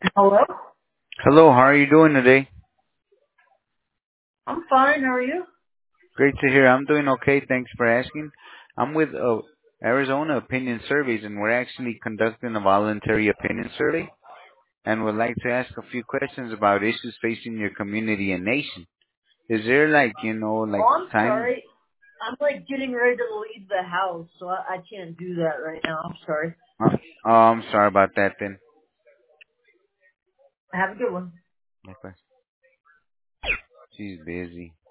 Hello? Hello, how are you doing today? I'm fine. How are you? Great to hear. I'm doing okay. Thanks for asking. I'm with Arizona Opinion Surveys, and we're actually conducting a voluntary opinion survey, and would like to ask a few questions about issues facing your community and nation. Is there like Oh, I'm time? sorry. I'm like getting ready to leave the house, so I can't do that right now. I'm sorry. Oh, I'm sorry about that then. Have a good one. Okay. She's busy.